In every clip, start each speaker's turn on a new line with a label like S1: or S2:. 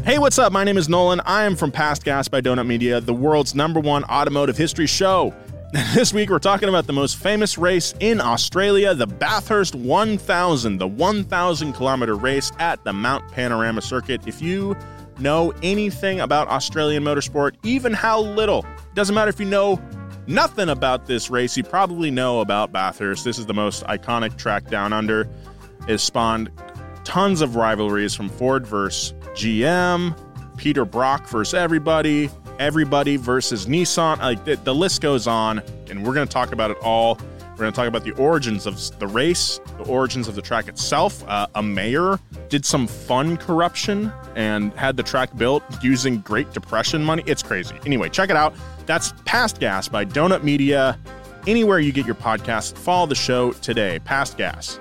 S1: Hey, what's up? My name is Nolan. I am from Past Gas by Donut Media, the world's #1 automotive history show. This week, we're talking about the most famous race in Australia, the Bathurst 1000, the 1,000-kilometer race at the Mount Panorama Circuit. If you know anything about Australian motorsport, even how little, doesn't matter if you know nothing about this race, you probably know about Bathurst. This is the most iconic track down under. It has spawned tons of rivalries from Ford versus GM, Peter Brock versus everybody versus Nissan. Like the list goes on, and we're going to talk about it all. We're going to talk about the origins of the race, the origins of the track itself. A mayor did some fun corruption and had the track built using Great Depression money. It's crazy. Anyway, check it out. That's Past Gas by Donut Media. Anywhere you get your podcasts, follow the show today. Past Gas.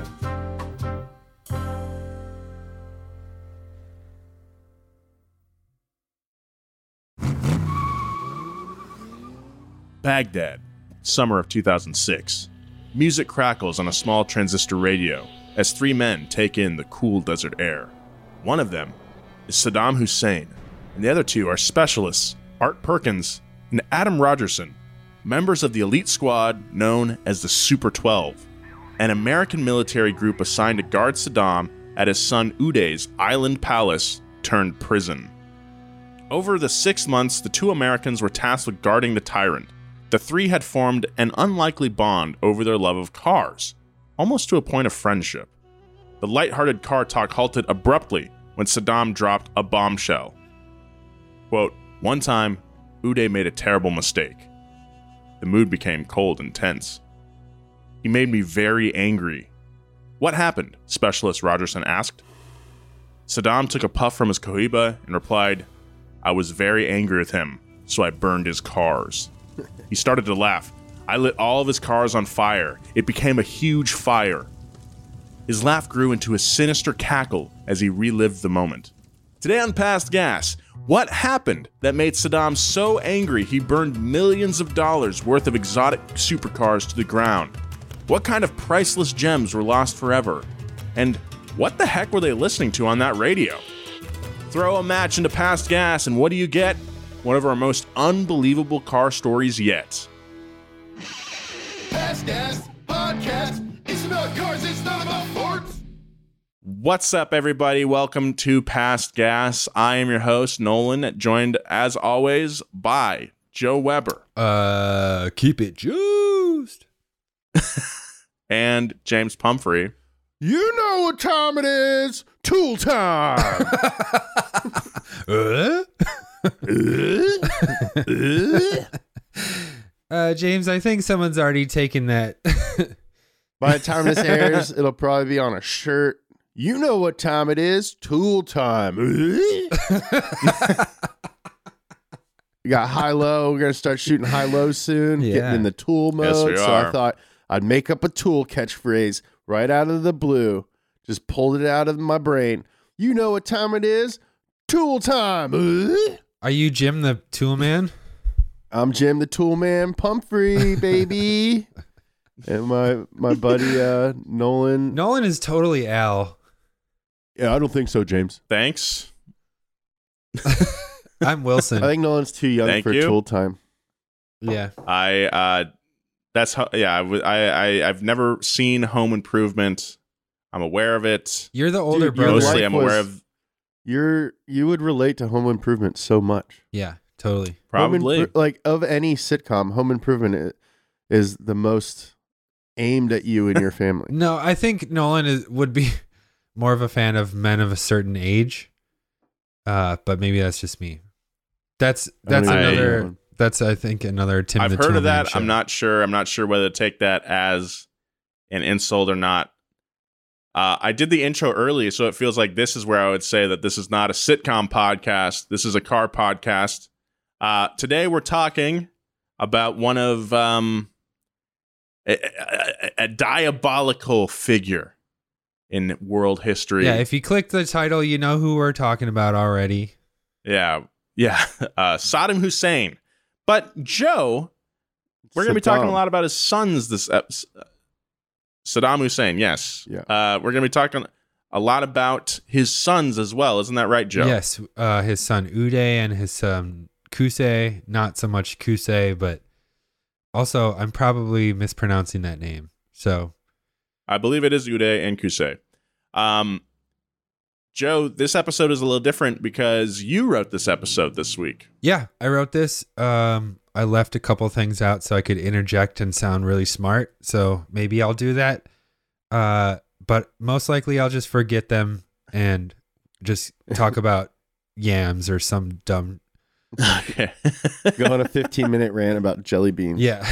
S1: Baghdad, summer of 2006. Music crackles on a small transistor radio as three men take in the cool desert air. One of them is Saddam Hussein, and the other two are specialists Art Perkins and Adam Rogerson, members of the elite squad known as the Super 12, an American military group assigned to guard Saddam at his son Uday's island palace turned prison. Over the 6 months, the two Americans were tasked with guarding the tyrant. The three had formed an unlikely bond over their love of cars, almost to a point of friendship. The lighthearted car talk halted abruptly when Saddam dropped a bombshell. Quote, "One time, Uday made a terrible mistake. The mood became cold and tense. He made me very angry." "What happened?" Specialist Rogerson asked. Saddam took a puff from his cohiba and replied, "I was very angry with him, so I burned his cars." He started to laugh. "I lit all of his cars on fire. It became a huge fire." His laugh grew into a sinister cackle as he relived the moment. Today on Past Gas, what happened that made Saddam so angry he burned millions of dollars worth of exotic supercars to the ground? What kind of priceless gems were lost forever? And what the heck were they listening to on that radio? Throw a match into Past Gas, and what do you get? One of our most unbelievable car stories yet.
S2: Past Gas Podcast. It's about cars, it's not about Fords.
S1: What's up, everybody? Welcome to Past Gas. I am your host, Nolan, joined as always by Joe Weber.
S3: Keep it juiced.
S1: And James Pumphrey.
S2: You know what time it is. Tool time.
S3: James, I think someone's already taken that.
S2: By the time this airs, it'll probably be on a shirt. You know what time it is. Tool time. We got high-low. We're going to start shooting high-low soon.
S3: Yeah.
S2: Getting in the tool mode.
S1: Yes, we
S2: so
S1: are.
S2: I thought I'd make up a tool catchphrase right out of the blue. Just pulled it out of my brain. You know what time it is. Tool time.
S3: Are you Jim the Tool Man?
S2: I'm Jim the Tool Man Pumphrey, baby. And my buddy Nolan.
S3: Nolan is totally Al.
S2: Yeah, I don't think so, James.
S1: Thanks.
S3: I'm Wilson.
S2: I think Nolan's too young
S1: Thank
S2: for
S1: you.
S2: tool time.
S3: Yeah.
S1: That's how, yeah, I've never seen Home Improvement. I'm aware of it.
S3: You're the older
S2: Dude, your
S3: brother.
S1: Mostly
S2: life
S1: I'm aware
S2: was-
S1: of,
S2: You would relate to Home Improvement so much.
S3: Yeah, totally.
S1: probably.
S2: Like of any sitcom, Home Improvement is the most aimed at you and your family.
S3: No, I think Nolan would be more of a fan of men of a certain age. But maybe that's just me. That's
S2: I don't even
S3: another.
S2: know.
S3: That's I think another Tim.
S1: I've
S3: the
S1: heard
S3: Tool
S1: of
S3: Man
S1: that.
S3: show.
S1: I'm not sure whether to take that as an insult or not. I did the intro early, so it feels like this is where I would say that this is not a sitcom podcast. This is a car podcast. Today we're talking about one of a diabolical figure in world history.
S3: Yeah, if you click the title, you know who we're talking about already.
S1: Yeah. Saddam Hussein. But Joe, we're going to be talking a lot about his sons this episode. Saddam Hussein, yes.
S2: Yeah.
S1: We're going to be talking a lot about his sons as well. Isn't that right, Joe?
S3: Yes, his son Uday and his son Kusei. Not so much Kusei, but also I'm probably mispronouncing that name. So
S1: I believe it is Uday and Kusei. Joe, this episode is a little different because you wrote this episode this week.
S3: yeah, I wrote this. I left a couple things out so I could interject and sound really smart. So maybe I'll do that. But most likely I'll just forget them and just talk about yams or some dumb.
S1: Okay.
S2: Go on a 15-minute rant about jelly beans.
S3: Yeah.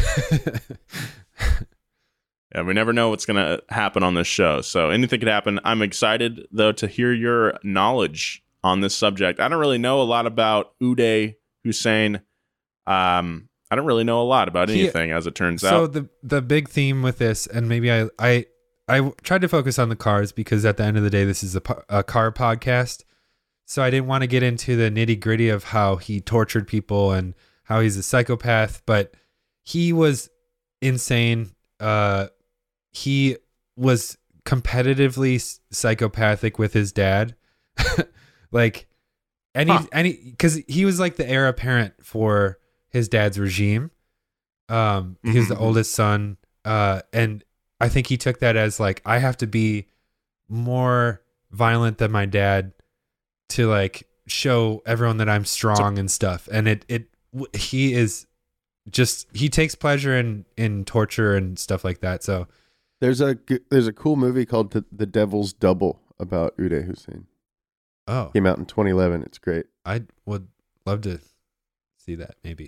S1: Yeah, we never know what's going to happen on this show. So anything could happen. I'm excited, though, to hear your knowledge on this subject. I don't really know a lot about Uday Hussein. I don't really know a lot about anything, as it turns out.
S3: So the big theme with this, and maybe I tried to focus on the cars because at the end of the day, this is a car podcast. So I didn't want to get into the nitty gritty of how he tortured people and how he's a psychopath, but he was insane. He was competitively psychopathic with his dad. Like because he was like the heir apparent for his dad's regime. He was the oldest son. And I think he took that as like, I have to be more violent than my dad to like show everyone that I'm strong and stuff. And he takes pleasure in torture and stuff like that. So
S2: There's a cool movie called The Devil's Double about Uday Hussein.
S3: oh,
S2: Came out in 2011. It's great.
S3: I would love to see that maybe.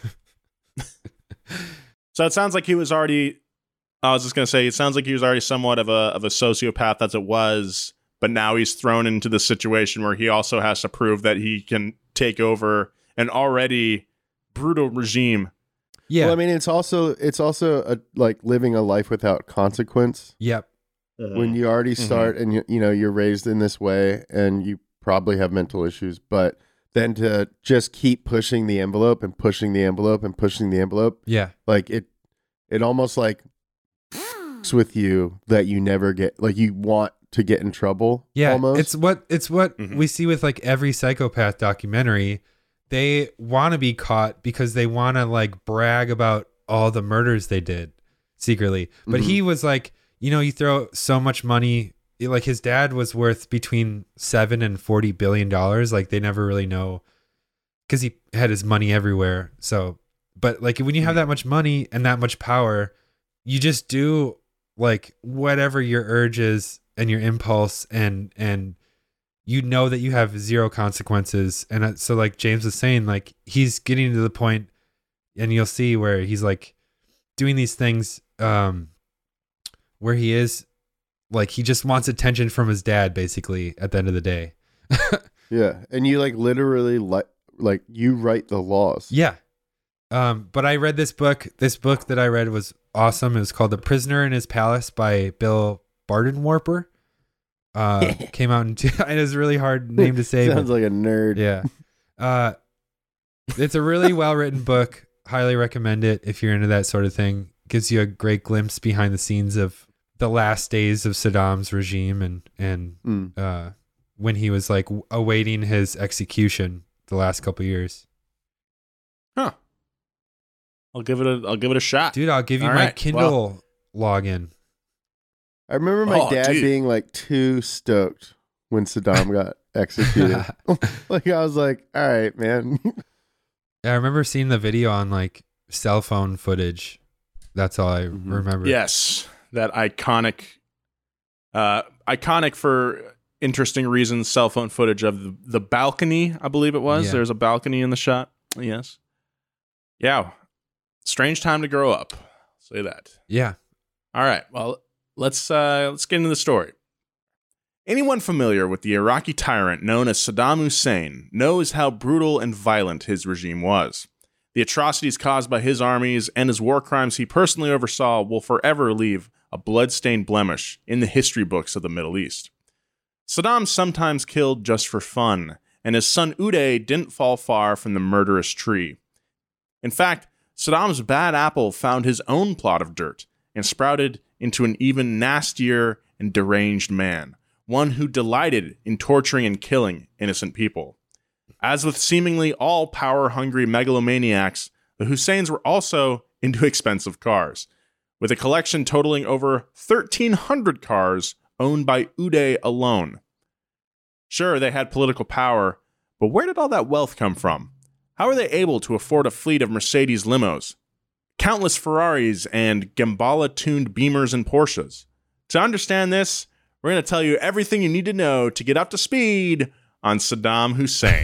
S1: So it sounds like he was already. I was just going to say, it sounds like he was already somewhat of a sociopath as it was, but now he's thrown into the situation where he also has to prove that he can take over an already brutal regime.
S3: Yeah.
S2: Well, I mean, it's also like living a life without consequence.
S3: Yep.
S2: When you already start and you're raised in this way and you probably have mental issues, but then to just keep pushing the envelope and pushing the envelope and pushing the envelope,
S3: Yeah.
S2: like it almost like with you that you never get, like you want to get in trouble.
S3: Yeah.
S2: almost.
S3: It's what we see with like every psychopath documentary. They want to be caught because they want to like brag about all the murders they did secretly. But he was like, you throw so much money, like his dad was worth between $7 and $40 billion. Like they never really know because he had his money everywhere. So, but like when you have that much money and that much power, you just do like whatever your urge is and your impulse and you know that you have zero consequences. And so like James was saying, like he's getting to the point and you'll see where he's like doing these things where he is like, he just wants attention from his dad basically at the end of the day.
S2: Yeah. And you like literally like you write the laws.
S3: Yeah. But I read this book. This book that I read was awesome. It was called The Prisoner in His Palace by Bill Bardenwarper. Came out in it is a really hard name to say.
S2: Sounds like a nerd.
S3: Yeah. It's a really well written book. Highly recommend it if you're into that sort of thing. Gives you a great glimpse behind the scenes of the last days of Saddam's regime and when he was like awaiting his execution the last couple years.
S1: Huh. I'll give it a shot.
S3: Dude, I'll give you
S1: All
S3: my
S1: right.
S3: Kindle login.
S2: I remember my dad
S1: dude.
S2: being like too stoked when Saddam got executed. Like I was like, all right, man.
S3: I remember seeing the video on like cell phone footage. That's all I remember.
S1: Yes, that iconic for interesting reasons, cell phone footage of the balcony, I believe it was.
S3: Yeah.
S1: There's a balcony in the shot. Yes. Yeah. Strange time to grow up. I'll say that.
S3: Yeah.
S1: All right. Well, let's get into the story. Anyone familiar with the Iraqi tyrant known as Saddam Hussein knows how brutal and violent his regime was. The atrocities caused by his armies and his war crimes he personally oversaw will forever leave a blood-stained blemish in the history books of the Middle East. Saddam sometimes killed just for fun, and his son Uday didn't fall far from the murderous tree. In fact, Saddam's bad apple found his own plot of dirt and sprouted into an even nastier and deranged man, one who delighted in torturing and killing innocent people. As with seemingly all power-hungry megalomaniacs, the Husseins were also into expensive cars, with a collection totaling over 1,300 cars owned by Uday alone. Sure, they had political power, but where did all that wealth come from? How were they able to afford a fleet of Mercedes limos, countless Ferraris, and Gambala-tuned Beamers and Porsches? To understand this, we're going to tell you everything you need to know to get up to speed on Saddam Hussein.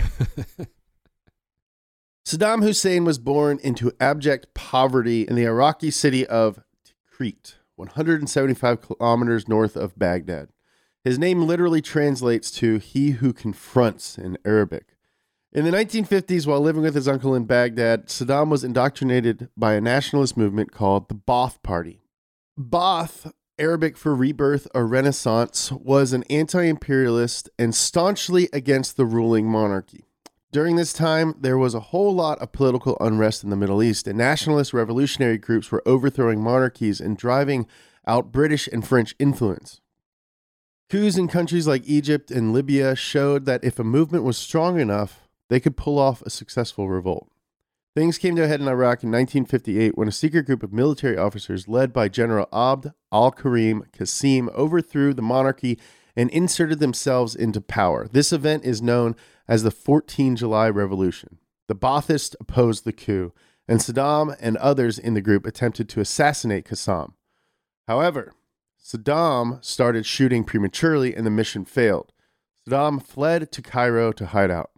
S2: Saddam Hussein was born into abject poverty in the Iraqi city of Tikrit, 175 kilometers north of Baghdad. His name literally translates to "he who confronts" in Arabic. In the 1950s, while living with his uncle in Baghdad, Saddam was indoctrinated by a nationalist movement called the Ba'ath Party. Ba'ath, Arabic for rebirth or renaissance, was an anti-imperialist and staunchly against the ruling monarchy. During this time, there was a whole lot of political unrest in the Middle East, and nationalist revolutionary groups were overthrowing monarchies and driving out British and French influence. Coups in countries like Egypt and Libya showed that if a movement was strong enough, they could pull off a successful revolt. Things came to a head in Iraq in 1958 when a secret group of military officers led by General Abd al-Karim Qasim overthrew the monarchy and inserted themselves into power. This event is known as the 14 July Revolution. The Baathists opposed the coup, and Saddam and others in the group attempted to assassinate Qasim. However, Saddam started shooting prematurely and the mission failed. Saddam fled to Cairo to hide out.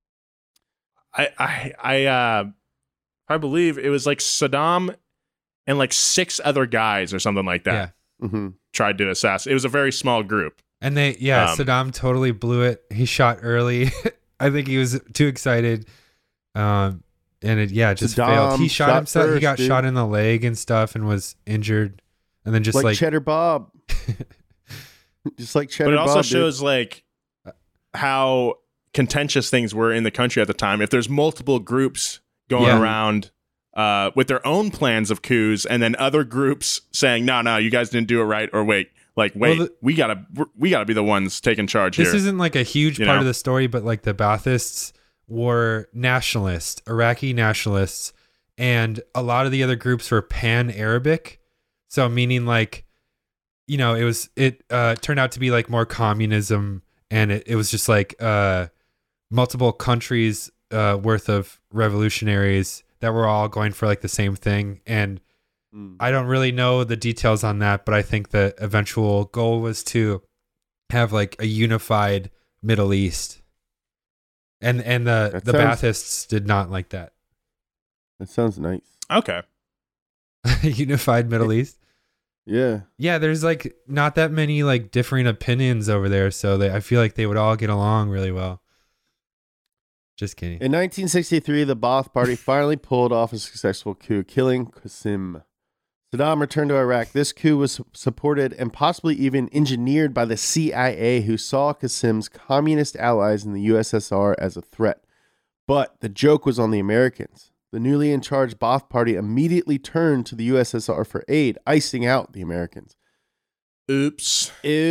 S1: I believe it was like Saddam and like 6 other guys or something like that tried to assassinate. It was a very small group.
S3: And Saddam totally blew it. He shot early. I think he was too excited. And it just failed. He shot himself. First, he got shot in the leg and stuff and was injured. And then just like
S2: Cheddar Bob. Just like Cheddar Bob.
S1: But it also shows like how contentious things were in the country at the time. If there's multiple groups going around with their own plans of coups, and then other groups saying, no, you guys didn't do it right, or wait, we gotta be the ones taking charge here.
S3: This isn't like a huge part of the story, but like the Baathists were nationalists, Iraqi nationalists, and a lot of the other groups were pan-Arabic. So meaning like, it turned out to be like more communism, and it was just like multiple countries worth of revolutionaries that were all going for like the same thing. And I don't really know the details on that, but I think the eventual goal was to have like a unified Middle East. And the Baathists did not like that.
S2: That sounds nice.
S1: Okay.
S3: Unified Middle East.
S2: Yeah.
S3: Yeah, there's like not that many like differing opinions over there, so I feel like they would all get along really well. Just kidding.
S2: In 1963, the Ba'ath Party finally pulled off a successful coup, killing Qasim. Saddam returned to Iraq. This coup was supported and possibly even engineered by the CIA, who saw Qasim's communist allies in the USSR as a threat. But the joke was on the Americans. The newly in charge Ba'ath Party immediately turned to the USSR for aid, icing out the Americans.
S1: Oops.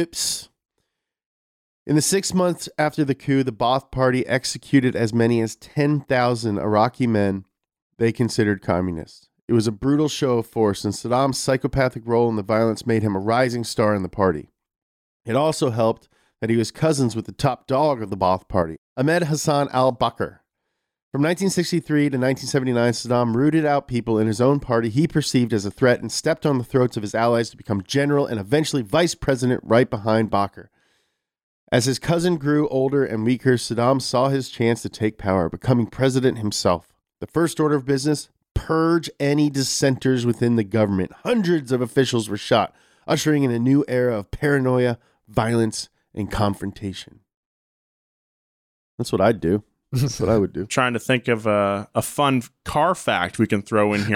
S2: In the 6 months after the coup, the Ba'ath Party executed as many as 10,000 Iraqi men they considered communists. It was a brutal show of force, and Saddam's psychopathic role in the violence made him a rising star in the party. It also helped that he was cousins with the top dog of the Ba'ath Party, Ahmed Hassan al-Bakr. From 1963 to 1979, Saddam rooted out people in his own party he perceived as a threat and stepped on the throats of his allies to become general and eventually vice president right behind Bakr. As his cousin grew older and weaker, Saddam saw his chance to take power, becoming president himself. The first order of business: purge any dissenters within the government. Hundreds of officials were shot, ushering in a new era of paranoia, violence, and confrontation. That's what I'd do. That's what I would do.
S1: Trying to think of a fun car fact we can throw in here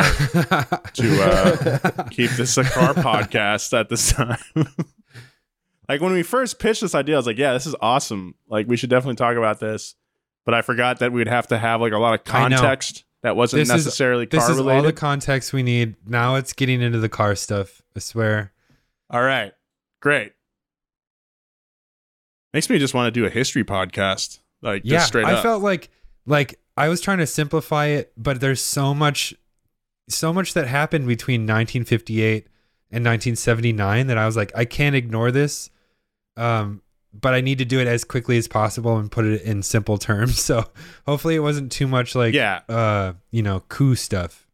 S1: to keep this a car podcast at this time. Like when we first pitched this idea, I was like, yeah, this is awesome. Like we should definitely talk about this. But I forgot that we'd have to have like a lot of context that wasn't necessarily car related.
S3: This is all the context we need. Now it's getting into the car stuff, I swear.
S1: All right. Great. Makes me just want to do a history podcast. Like,
S3: Yeah,
S1: just straight up.
S3: I felt like I was trying to simplify it, but there's so much that happened between 1958 and 1979 that I was like, I can't ignore this. But I need to do it as quickly as possible and put it in simple terms. So hopefully it wasn't too much like, coup stuff.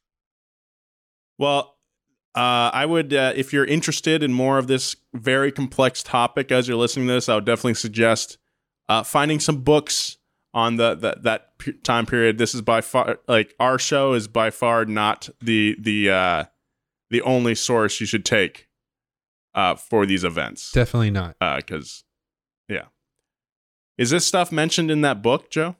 S1: Well, I would, if you're interested in more of this very complex topic as you're listening to this, I would definitely suggest finding some books on that time period. This is by far, like, our show is by far not the only source you should take for these events.
S3: Definitely not.
S1: Because, yeah. Is this stuff mentioned in that book, Joe?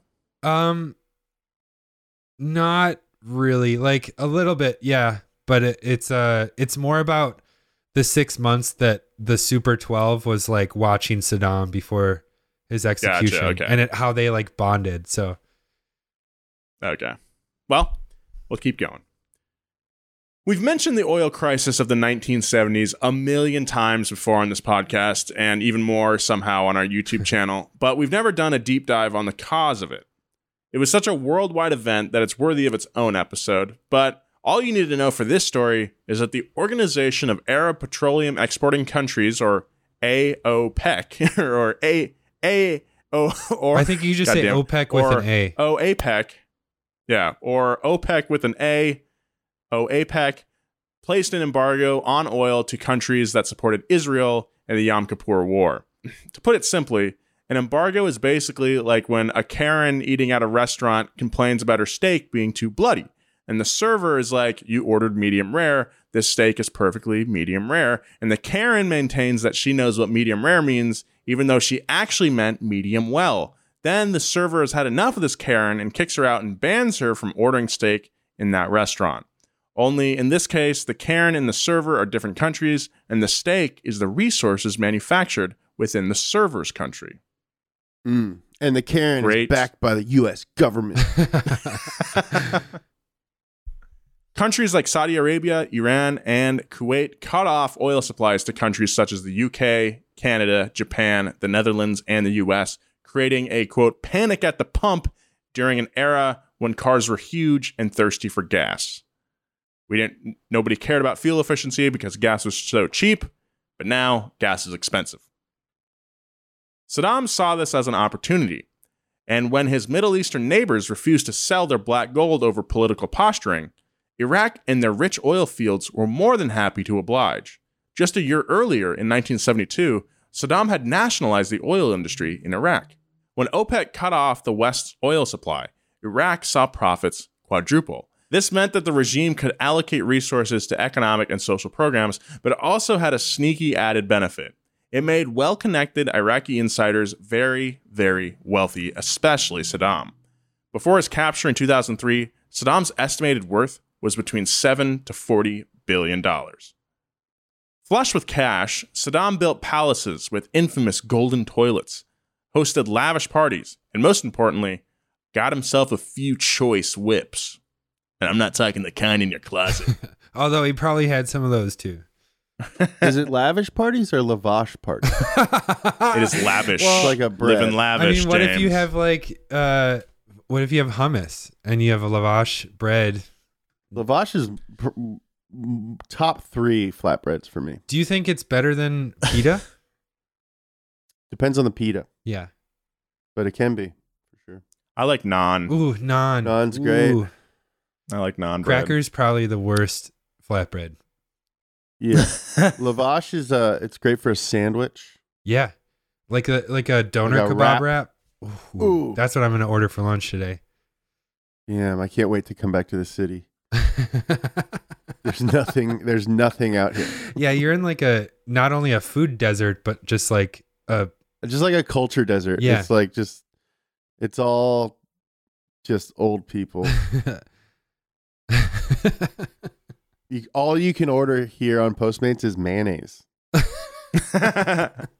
S3: Not really. Like a little bit, yeah. But it's more about the 6 months that the Super 12 was like watching Saddam before his execution.
S1: Gotcha, okay.
S3: And how they like bonded. So,
S1: okay. Well, we'll keep going. We've mentioned the oil crisis of the 1970s a million times before on this podcast, and even more somehow on our YouTube channel, but we've never done a deep dive on the cause of it. It was such a worldwide event that it's worthy of its own episode, but all you need to know for this story is that the Organization of Arab Petroleum Exporting Countries, or AOPEC, or or
S3: I think you just say OPEC with an A.
S1: OAPEC, yeah, or OPEC with an A. OAPEC placed an embargo on oil to countries that supported Israel in the Yom Kippur War. To put it simply, an embargo is basically like when a Karen eating at a restaurant complains about her steak being too bloody, and the server is like, you ordered medium rare, this steak is perfectly medium rare, and the Karen maintains that she knows what medium rare means, even though she actually meant medium well. Then the server has had enough of this Karen and kicks her out and bans her from ordering steak in that restaurant. Only in this case, the Karen and the server are different countries, and the steak is the resources manufactured within the server's country.
S2: And the Karen is backed by the U.S. government.
S1: Countries like Saudi Arabia, Iran, and Kuwait cut off oil supplies to countries such as the UK, Canada, Japan, the Netherlands, and the US, creating a, quote, panic at the pump during an era when cars were huge and thirsty for gas. Nobody cared about fuel efficiency because gas was so cheap, but now gas is expensive. Saddam saw this as an opportunity, and when his Middle Eastern neighbors refused to sell their black gold over political posturing, Iraq and their rich oil fields were more than happy to oblige. Just a year earlier, in 1972, Saddam had nationalized the oil industry in Iraq. When OPEC cut off the West's oil supply, Iraq saw profits quadruple. This meant that the regime could allocate resources to economic and social programs, but it also had a sneaky added benefit. It made well-connected Iraqi insiders very, very wealthy, especially Saddam. Before his capture in 2003, Saddam's estimated worth was between $7 to $40 billion. Flush with cash, Saddam built palaces with infamous golden toilets, hosted lavish parties, and most importantly, got himself a few choice whips. And I'm not talking the kind in your closet.
S3: Although he probably had some of those too.
S2: Is it lavish parties or lavash parties?
S1: It is lavish.
S2: Well, like a bread.
S1: Living lavish,
S3: I mean, what
S1: James.
S3: if you have what if you have hummus and you have a lavash bread?
S2: Lavash is top 3 flatbreads for me.
S3: Do you think it's better than pita?
S2: Depends on the pita.
S3: Yeah.
S2: But it can be, for sure.
S1: I like naan.
S3: Ooh, naan.
S2: Naan's great.
S3: Ooh.
S1: I like naan bread.
S3: Crackers probably the worst flatbread.
S2: Yeah. Lavash is it's great for a sandwich.
S3: Yeah. Like a doner
S2: Like a
S3: kebab
S2: wrap.
S3: wrap. Ooh. That's what I'm going to order for lunch today.
S2: Yeah, I can't wait to come back to the city. There's nothing out here.
S3: Yeah, you're in like not only a food desert, but just like a
S2: culture desert.
S3: Yeah.
S2: It's like it's all just old people. All you can order here on Postmates is mayonnaise.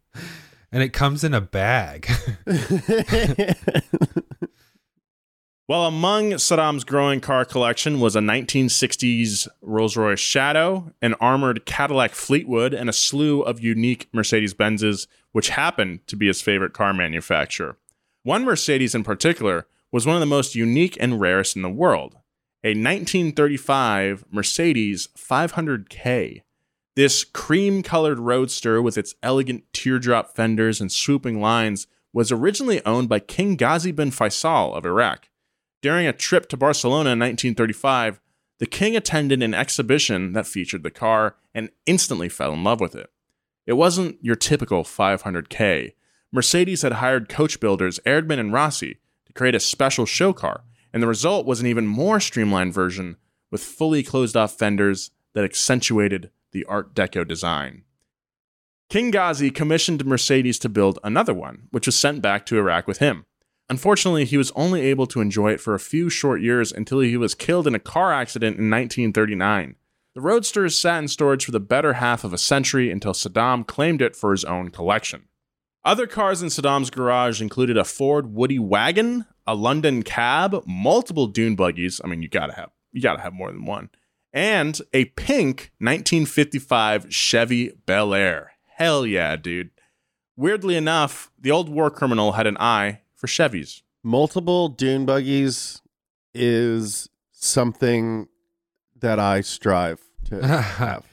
S3: And it comes in a bag.
S1: Well, among Saddam's growing car collection was a 1960s Rolls-Royce Shadow, an armored Cadillac Fleetwood, and a slew of unique Mercedes-Benzes, which happened to be his favorite car manufacturer. One Mercedes in particular was one of the most unique and rarest in the world, a 1935 Mercedes 500K. This cream-colored roadster with its elegant teardrop fenders and swooping lines was originally owned by King Ghazi bin Faisal of Iraq. During a trip to Barcelona in 1935, the king attended an exhibition that featured the car and instantly fell in love with it. It wasn't your typical 500K. Mercedes had hired coach builders Erdmann and Rossi to create a special show car, and the result was an even more streamlined version with fully closed-off fenders that accentuated the Art Deco design. King Ghazi commissioned Mercedes to build another one, which was sent back to Iraq with him. Unfortunately, he was only able to enjoy it for a few short years until he was killed in a car accident in 1939. The Roadster sat in storage for the better half of a century until Saddam claimed it for his own collection. Other cars in Saddam's garage included a Ford Woody wagon, a London cab, multiple dune buggies. I mean, you gotta have more than one, and a pink 1955 Chevy Bel Air. Hell yeah, dude! Weirdly enough, the old war criminal had an eye for Chevys.
S2: Multiple dune buggies is something that I strive to have.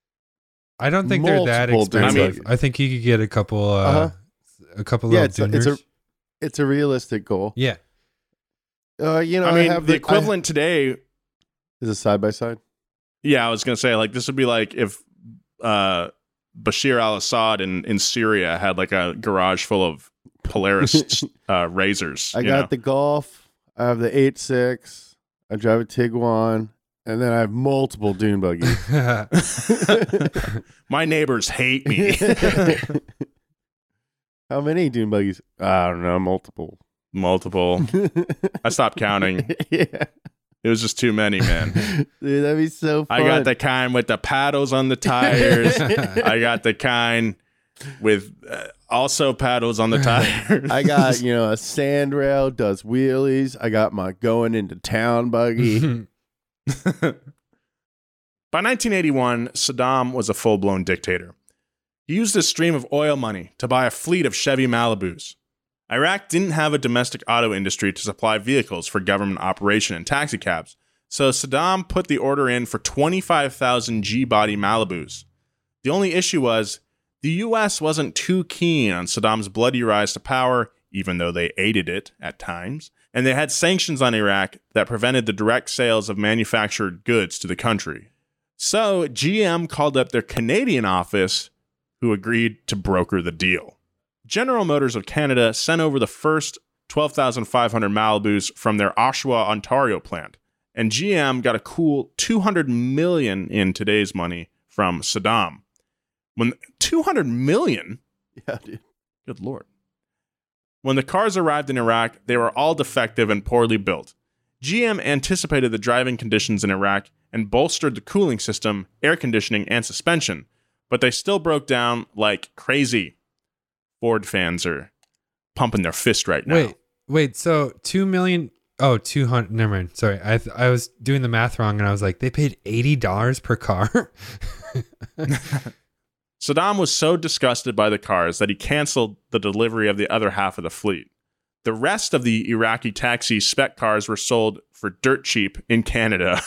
S3: I don't think they're that expensive. I think you could get a couple little Duners.
S2: It's a realistic goal.
S3: Yeah.
S2: I have
S1: the equivalent today
S2: is a side by side.
S1: Yeah, I was gonna say, like, this would be like if Bashir al-Assad in Syria had like a garage full of Polaris razors.
S2: I got the Golf. I have the 8.6. I drive a Tiguan. And then I have multiple dune buggies.
S1: My neighbors hate me.
S2: How many dune buggies? I don't know. Multiple.
S1: I stopped counting.
S2: Yeah.
S1: It was just too many, man.
S2: Dude, that'd be so fun.
S1: I got the kind with the paddles on the tires. I got the kind with also paddles on the tires.
S2: I got, a sand rail, does wheelies. I got my going into town buggy.
S1: By 1981, Saddam was a full-blown dictator. He used his stream of oil money to buy a fleet of Chevy Malibus. Iraq didn't have a domestic auto industry to supply vehicles for government operation and taxicabs, so Saddam put the order in for 25,000 G-body Malibus. The only issue was, the U.S. wasn't too keen on Saddam's bloody rise to power, even though they aided it at times, and they had sanctions on Iraq that prevented the direct sales of manufactured goods to the country. So GM called up their Canadian office, who agreed to broker the deal. General Motors of Canada sent over the first 12,500 Malibus from their Oshawa, Ontario plant, and GM got a cool $200 million in today's money from Saddam. When $200 million?
S2: Yeah, dude.
S1: Good Lord. When the cars arrived in Iraq, they were all defective and poorly built. GM anticipated the driving conditions in Iraq and bolstered the cooling system, air conditioning, and suspension, but they still broke down like crazy. Ford fans are pumping their fist right now.
S3: Wait, so 2 million... Oh, 200... Never mind. Sorry, I was doing the math wrong, and I was like, they paid $80 per car?
S1: Saddam was so disgusted by the cars that he canceled the delivery of the other half of the fleet. The rest of the Iraqi taxi spec cars were sold for dirt cheap in Canada.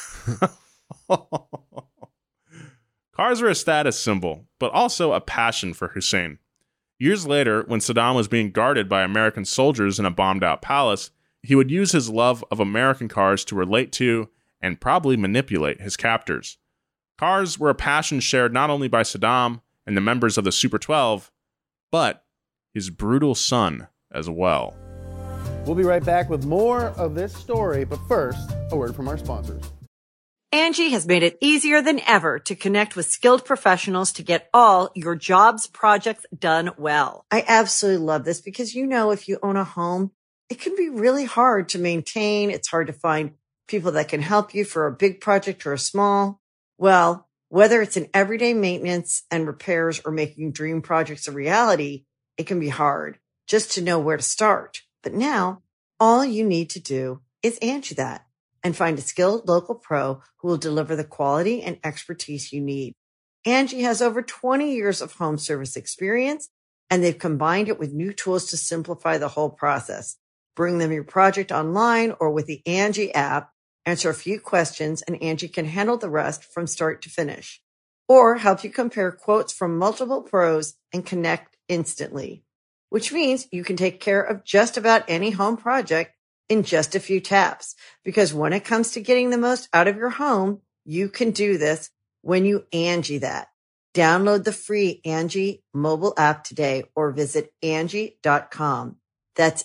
S1: Cars were a status symbol, but also a passion for Hussein. Years later, when Saddam was being guarded by American soldiers in a bombed-out palace, he would use his love of American cars to relate to and probably manipulate his captors. Cars were a passion shared not only by Saddam and the members of the Super 12, but his brutal son as well.
S2: We'll be right back with more of this story, but first, a word from our sponsors.
S4: Angie has made it easier than ever to connect with skilled professionals to get all your jobs projects done well. I absolutely love this because, if you own a home, it can be really hard to maintain. It's hard to find people that can help you for a big project or a small. Well, whether it's in everyday maintenance and repairs or making dream projects a reality, it can be hard just to know where to start. But now all you need to do is Angie that. And find a skilled local pro who will deliver the quality and expertise you need. Angie has over 20 years of home service experience, and they've combined it with new tools to simplify the whole process. Bring them your project online or with the Angie app, answer a few questions, and Angie can handle the rest from start to finish. Or help you compare quotes from multiple pros and connect instantly. Which means you can take care of just about any home project in just a few taps. Because when it comes to getting the most out of your home, you can do this when you Angie that. Download the free Angie mobile app today or visit Angie.com. That's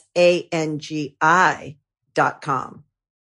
S4: ANGI.com.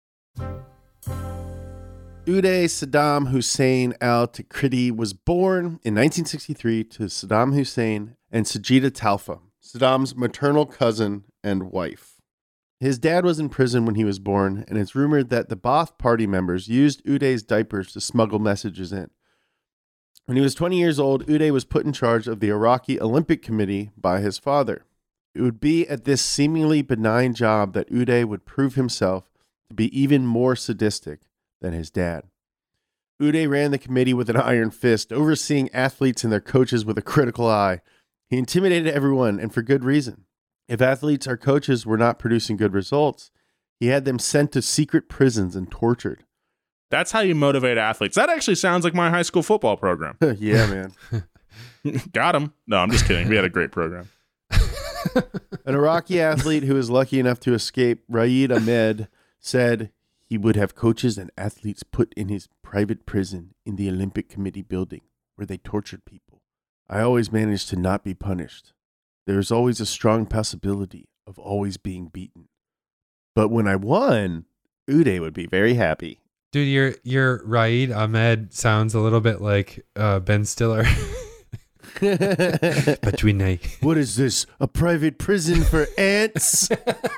S2: Uday Saddam Hussein al-Tikriti was born in 1963 to Saddam Hussein and Sajida Talfa, Saddam's maternal cousin and wife. His dad was in prison when he was born, and it's rumored that the Ba'ath Party members used Uday's diapers to smuggle messages in. When he was 20 years old, Uday was put in charge of the Iraqi Olympic Committee by his father. It would be at this seemingly benign job that Uday would prove himself to be even more sadistic than his dad. Uday ran the committee with an iron fist, overseeing athletes and their coaches with a critical eye. He intimidated everyone, and for good reason. If athletes or coaches were not producing good results, he had them sent to secret prisons and tortured.
S1: That's how you motivate athletes. That actually sounds like my high school football program.
S2: Yeah, man.
S1: Got him. No, I'm just kidding. We had a great program.
S2: An Iraqi athlete who was lucky enough to escape, Raed Ahmed, said he would have coaches and athletes put in his private prison in the Olympic Committee building where they tortured people. I always managed to not be punished. There is always a strong possibility of always being beaten. But when I won, Uday would be very happy.
S3: Dude, your Raed Ahmed sounds a little bit like Ben Stiller. Between
S2: What is this? A private prison for ants?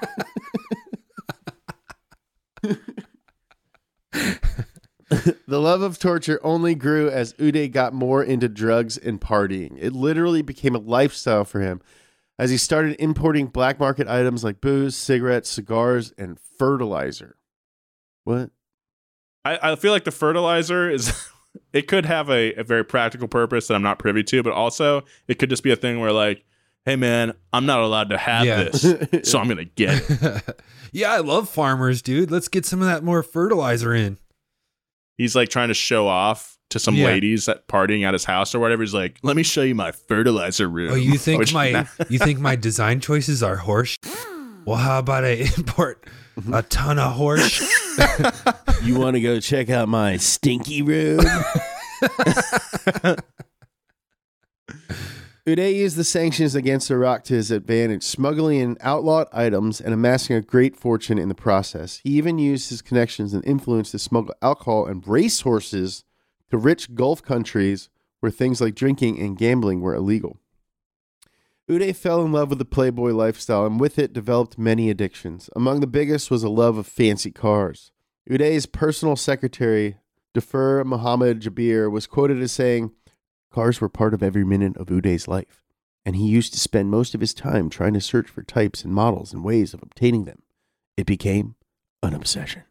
S2: The love of torture only grew as Uday got more into drugs and partying. It literally became a lifestyle for him as he started importing black market items like booze, cigarettes, cigars, and fertilizer. What?
S1: I feel like the fertilizer is, it could have a very practical purpose that I'm not privy to, but also it could just be a thing where like, hey man, I'm not allowed to have this, so I'm going to get it.
S3: Yeah, I love farmers, dude. Let's get some of that more fertilizer in.
S1: He's like trying to show off to some ladies at partying at his house or whatever. He's like, let me show you my fertilizer room.
S3: Oh, you think my design choices are horse? Well, how about I import a ton of horse?
S2: You want to go check out my stinky room? Uday used the sanctions against Iraq to his advantage, smuggling in outlawed items and amassing a great fortune in the process. He even used his connections and influence to smuggle alcohol and racehorses to rich Gulf countries where things like drinking and gambling were illegal. Uday fell in love with the playboy lifestyle and with it developed many addictions. Among the biggest was a love of fancy cars. Uday's personal secretary, Dafur Muhammad Jabir, was quoted as saying, "Cars were part of every minute of Uday's life, and he used to spend most of his time trying to search for types and models and ways of obtaining them. It became an obsession."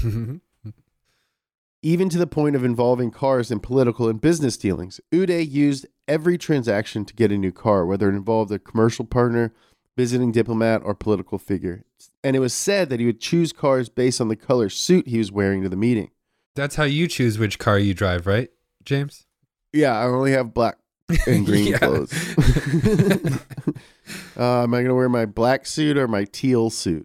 S2: Even to the point of involving cars in political and business dealings. Uday used every transaction to get a new car, whether it involved a commercial partner, visiting diplomat, or political figure. And it was said that he would choose cars based on the color suit he was wearing to the meeting.
S3: That's how you choose which car you drive, right, James?
S2: Yeah, I only have black and green clothes. Am I going to wear my black suit or my teal suit?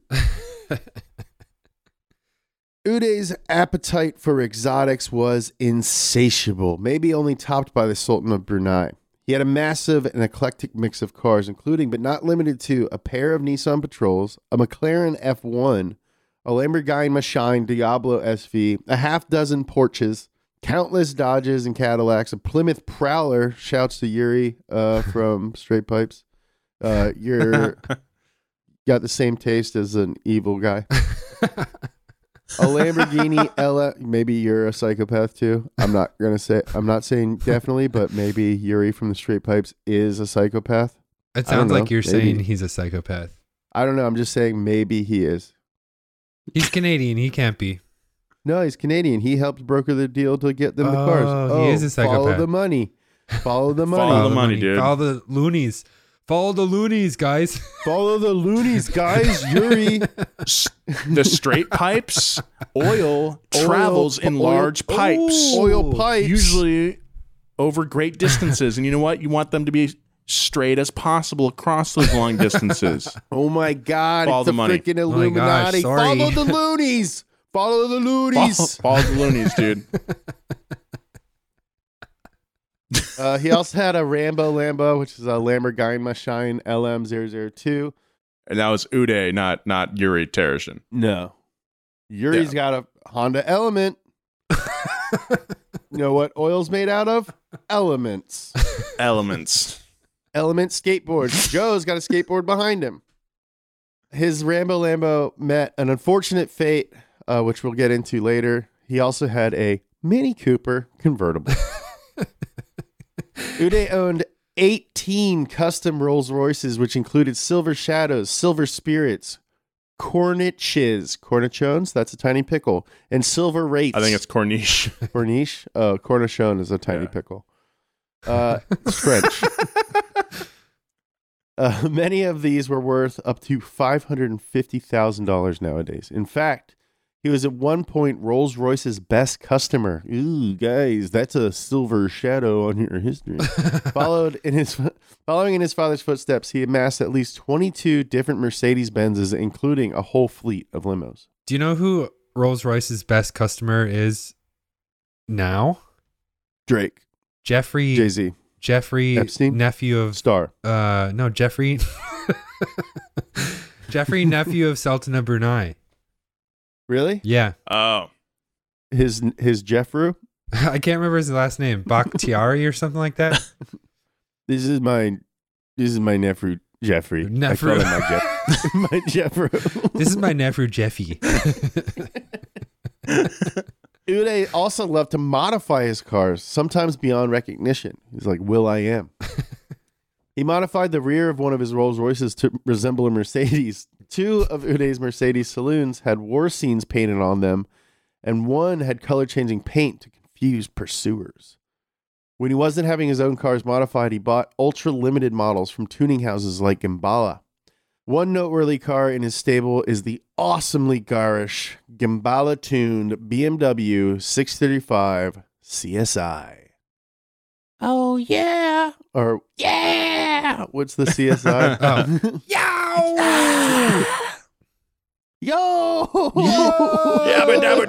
S2: Uday's appetite for exotics was insatiable, maybe only topped by the Sultan of Brunei. He had a massive and eclectic mix of cars, including but not limited to a pair of Nissan Patrols, a McLaren F1, a Lamborghini Machine Diablo SV, a half dozen Porsches, countless Dodges and Cadillacs, a Plymouth Prowler. Shouts to Yuri from Straight Pipes. You're got the same taste as an evil guy. A Lamborghini Ella. Maybe you're a psychopath too. I'm not saying definitely, but maybe Yuri from the Straight Pipes is a psychopath.
S3: It sounds like you're saying he's a psychopath.
S2: I don't know. I'm just saying maybe he is.
S3: He's Canadian. He can't be.
S2: No, he's Canadian. He helped broker the deal to get them the cars.
S3: Oh, he is a psychopath.
S2: Follow the money. Follow the money.
S1: Follow the money, dude.
S3: Follow the loonies. Follow the loonies, guys.
S2: Follow the loonies, guys. Yuri.
S1: The straight pipes, oil travels in large pipes.
S2: Oil pipes.
S1: Usually over great distances. And you know what? You want them to be straight as possible across those long distances.
S2: Oh my God.
S1: Follow
S2: it's
S1: the
S2: the
S1: money.
S2: freaking
S3: Oh my
S2: Illuminati.
S3: gosh, sorry.
S2: Follow the loonies. Follow the loonies.
S1: Follow the loonies, dude.
S2: He also had a Rambo Lambo, which is a Lamborghini Machine LM002.
S1: And that was Uday, not Yuri Tereshin.
S2: No. Yuri's got a Honda Element. You know what oil's made out of? Elements.
S1: Elements.
S2: Element skateboards. Joe's got a skateboard behind him. His Rambo Lambo met an unfortunate fate, which we'll get into later. He also had a Mini Cooper convertible. Uday owned 18 custom Rolls Royces, which included Silver Shadows, Silver Spirits, Cornichones, that's a tiny pickle, and Silver Wraiths.
S1: I think it's Corniche.
S2: Corniche? Oh, Cornichon is a tiny pickle. It's French. Many of these were worth up to $550,000 nowadays. In fact, he was at one point Rolls-Royce's best customer. Ooh, guys, that's a Silver Shadow on your history. Following in his father's footsteps, he amassed at least 22 different Mercedes-Benzes, including a whole fleet of limos.
S3: Do you know who Rolls-Royce's best customer is now?
S2: Drake,
S3: Jeffrey.
S2: Jay-Z,
S3: Jeffrey,
S2: Epstein?
S3: nephew of
S2: Star.
S3: no, Jeffrey. Jeffrey, nephew of Sultan of Brunei.
S2: Really?
S3: Yeah.
S1: Oh.
S2: His Jeffru?
S3: I can't remember his last name. Bakhtiari or something like that.
S2: This is my nephew Jeffrey. I call him my Jeffru.
S3: This is my nephew Jeffy.
S2: Uday also loved to modify his cars, sometimes beyond recognition. He's like Will.i.am. He modified the rear of one of his Rolls Royces to resemble a Mercedes. Two of Uday's Mercedes saloons had war scenes painted on them, and one had color-changing paint to confuse pursuers. When he wasn't having his own cars modified, he bought ultra-limited models from tuning houses like Gembala. One noteworthy car in his stable is the awesomely garish Gembala-tuned BMW 635 CSI. Oh, yeah. Or, yeah. What's the CSI?
S3: Oh.
S2: Yo!
S1: Yabba dabba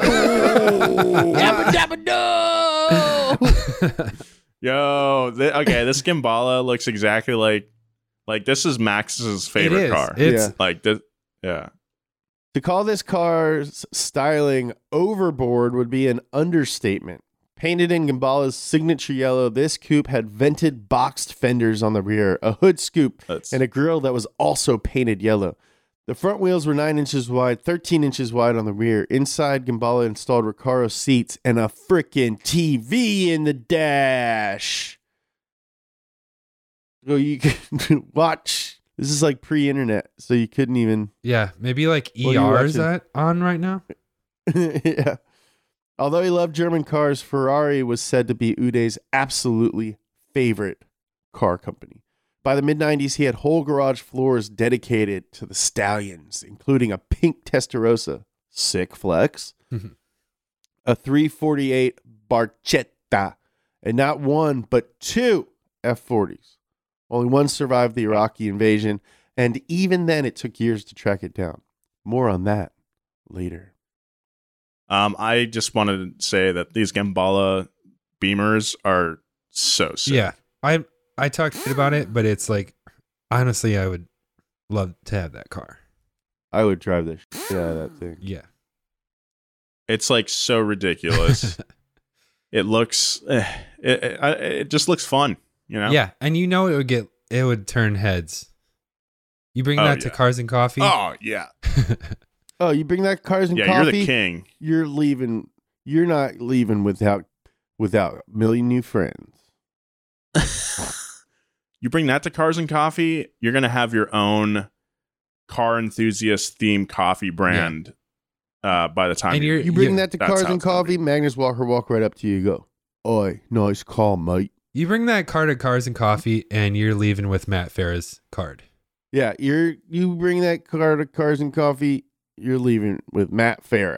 S1: doo.
S2: Yabba dabba doo!
S1: Yo, this Gembala looks exactly like this is Max's favorite
S3: It is.
S1: car.
S3: It's
S2: Yeah.
S1: Like this, yeah.
S2: To call this car's styling overboard would be an understatement. Painted in Gembala's signature yellow, this coupe had vented boxed fenders on the rear, a hood scoop, and a grille that was also painted yellow. The front wheels were 9 inches wide, 13 inches wide on the rear. Inside, Gembala installed Recaro seats and a frickin' TV in the dash. So you could watch. This is like pre-internet, so you couldn't even.
S3: yeah, maybe like
S2: What are you
S3: ER is
S2: watching?
S3: that on right now?
S2: Yeah. Although he loved German cars, Ferrari was said to be Uday's absolutely favorite car company. By the mid-90s, he had whole garage floors dedicated to the stallions, including a pink Testarossa, sick flex, a 348 Barchetta, and not one, but two F40s. Only one survived the Iraqi invasion, and even then it took years to track it down. More on that later.
S1: I just wanted to say that these Gembala Beamers are so sick.
S3: Yeah. I talked shit about it, but it's like, honestly, I would love to have that car.
S2: I would drive the shit out of that thing.
S3: Yeah.
S1: It's like so ridiculous. It looks, it just looks fun, you know?
S3: Yeah. And you know it would turn heads. You bring that to Cars and Coffee.
S1: Oh, yeah.
S2: Oh, you bring that cars and
S1: Yeah,
S2: coffee?
S1: you're the king.
S2: You're leaving. You're not leaving without a million new friends.
S1: You bring that to Cars and Coffee, you're going to have your own car enthusiast themed coffee brand by the time
S3: And
S2: You bring that to
S1: that's
S2: Cars
S1: how
S2: and
S1: it's gonna
S2: Coffee, Magnus Walker walk right up to you and go, "Oi, nice call, mate."
S3: You bring that car to Cars and Coffee, and you're leaving with Matt Farah's card.
S2: Yeah, you bring that car to Cars and Coffee, you're leaving with Matt Farah.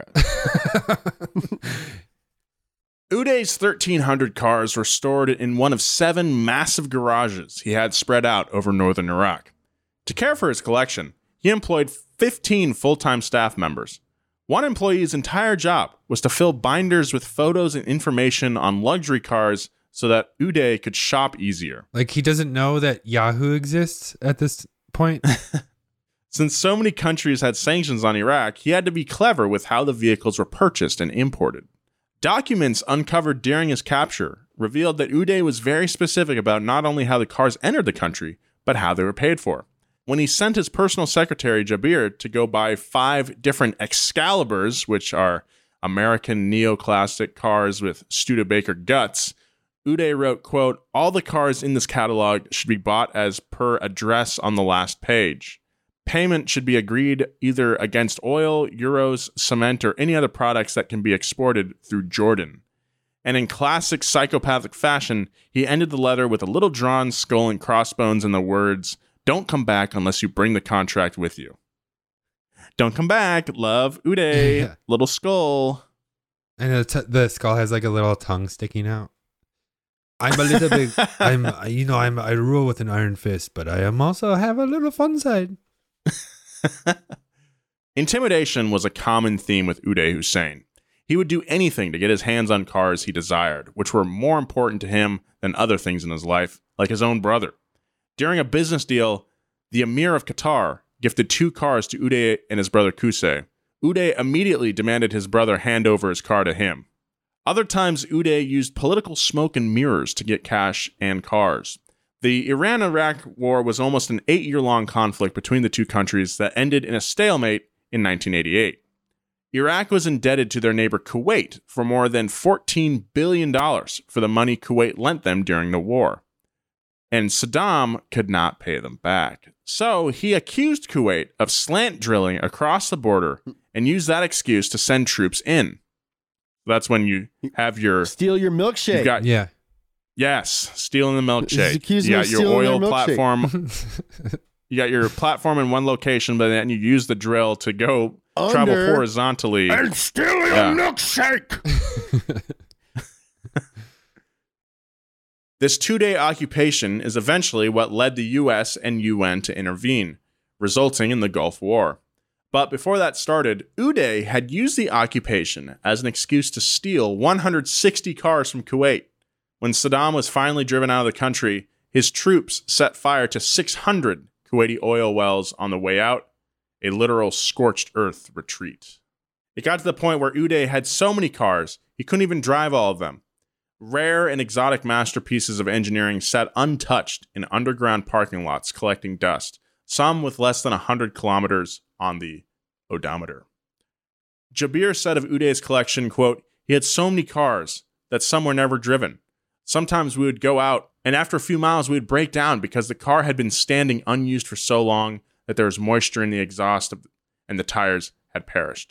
S1: Uday's 1,300 cars were stored in one of 7 massive garages he had spread out over northern Iraq. To care for his collection, he employed 15 full-time staff members. One employee's entire job was to fill binders with photos and information on luxury cars so that Uday could shop easier.
S3: Like, he doesn't know that Yahoo exists at this point.
S1: Since so many countries had sanctions on Iraq, he had to be clever with how the vehicles were purchased and imported. Documents uncovered during his capture revealed that Uday was very specific about not only how the cars entered the country, but how they were paid for. When he sent his personal secretary, Jabir, to go buy 5 different Excaliburs, which are American neoclassic cars with Studebaker guts, Uday wrote, quote, "All the cars in this catalog should be bought as per address on the last page. Payment should be agreed either against oil, euros, cement, or any other products that can be exported through Jordan." And in classic psychopathic fashion, he ended the letter with a little drawn skull and crossbones and the words, "Don't come back unless you bring the contract with you." Don't come back. Love, Uday.
S3: Yeah.
S1: Little skull.
S3: And the skull has like a little tongue sticking out. I'm a little bit, I rule with an iron fist, but I am also have a little fun side.
S1: Intimidation was a common theme with Uday Hussein. He would do anything to get his hands on cars he desired, which were more important to him than other things in his life, like his own brother. During a business deal, the Emir of Qatar gifted 2 cars to Uday and his brother Qusay. Uday immediately demanded his brother hand over his car to him. Other times, Uday used political smoke and mirrors to get cash and cars. The Iran-Iraq war was almost an 8-year-long conflict between the two countries that ended in a stalemate in 1988. Iraq was indebted to their neighbor Kuwait for more than $14 billion for the money Kuwait lent them during the war. And Saddam could not pay them back. So he accused Kuwait of slant drilling across the border and used that excuse to send troops in. That's when you have your...
S2: Steal your milkshake.
S1: You've got,
S3: Yeah.
S1: Yes, stealing the
S2: He's
S1: milkshake.
S2: accusing
S1: You
S2: him
S1: got
S2: of
S1: your
S2: stealing
S1: oil
S2: their milkshake.
S1: platform. You got your platform in one location, but then you use the drill to go travel
S2: Under
S1: horizontally.
S2: and steal your
S1: Yeah.
S2: milkshake.
S1: This 2-day occupation is eventually what led the US and UN to intervene, resulting in the Gulf War. But before that started, Uday had used the occupation as an excuse to steal 160 cars from Kuwait. When Saddam was finally driven out of the country, his troops set fire to 600 Kuwaiti oil wells on the way out, a literal scorched earth retreat. It got to the point where Uday had so many cars, he couldn't even drive all of them. Rare and exotic masterpieces of engineering sat untouched in underground parking lots collecting dust, some with less than 100 kilometers on the odometer. Jabir said of Uday's collection, quote, "He had so many cars that some were never driven. Sometimes we would go out, and after a few miles we would break down because the car had been standing unused for so long that there was moisture in the exhaust and the tires had perished."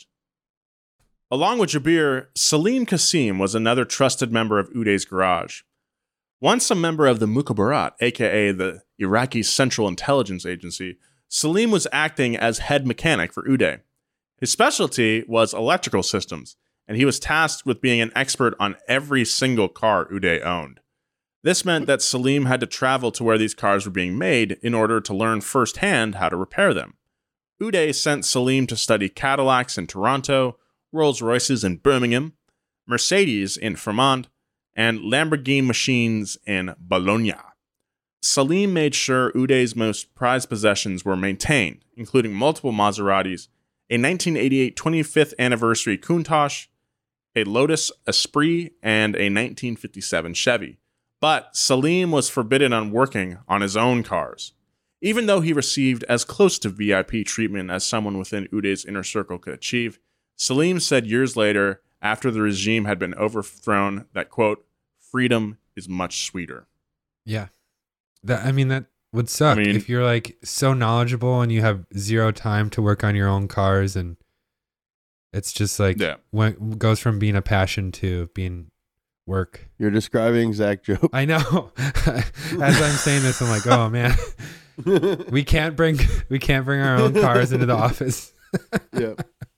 S1: Along with Jabir, Salim Qasim was another trusted member of Uday's garage. Once a member of the Mukhabarat, aka the Iraqi Central Intelligence Agency, Salim was acting as head mechanic for Uday. His specialty was electrical systems, and he was tasked with being an expert on every single car Uday owned. This meant that Salim had to travel to where these cars were being made in order to learn firsthand how to repair them. Uday sent Salim to study Cadillacs in Toronto, Rolls-Royces in Birmingham, Mercedes in Fremont, and Lamborghini machines in Bologna. Salim made sure Uday's most prized possessions were maintained, including multiple Maseratis, a 1988 25th anniversary Countach, a Lotus Esprit, and a 1957 Chevy. But Salim was forbidden on working on his own cars. Even though he received as close to VIP treatment as someone within Uday's inner circle could achieve, Salim said years later, after the regime had been overthrown, that, quote, "Freedom is much sweeter."
S3: Yeah. That would suck if you're like so knowledgeable and you have zero time to work on your own cars and It's just like
S1: Yeah.
S3: when goes from being a passion to being work.
S2: You're describing Zach Job.
S3: I know. As I'm saying this, I'm like, oh man, we can't bring our own cars into the office.
S2: Yeah.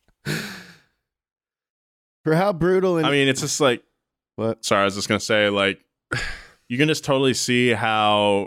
S2: For how brutal and
S1: I mean, it's just like,
S2: what?
S1: sorry, I was just going to say, like, you can just totally see how